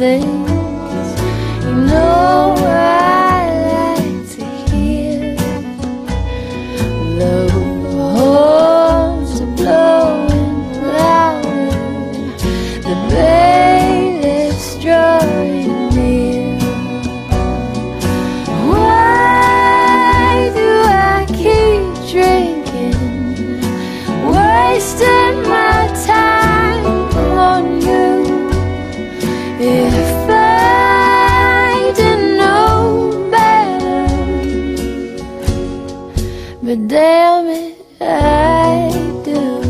things. You know I like to hear the horns are blowing louder, the bailiff's drawing near. Why do I keep drinking, wasting my time on you? If I didn't know better, but damn it, I do.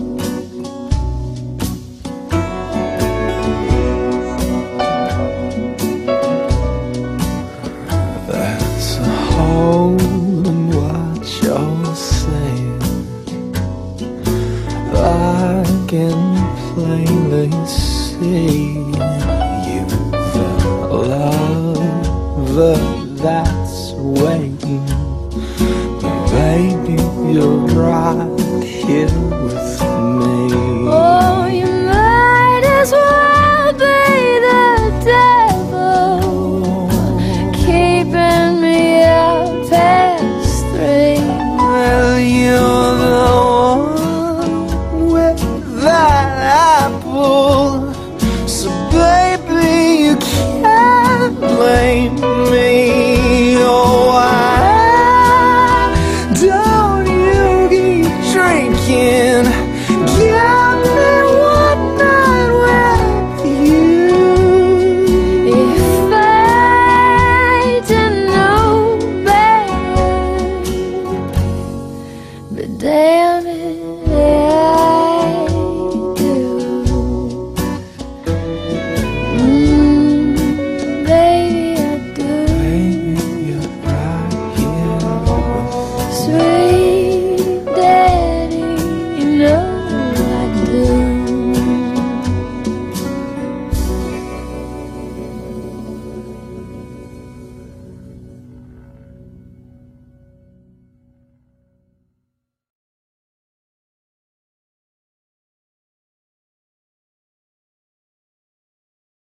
There's a hole in what you're saying. I can plainly see you've a lover that's waiting. Baby, you're right.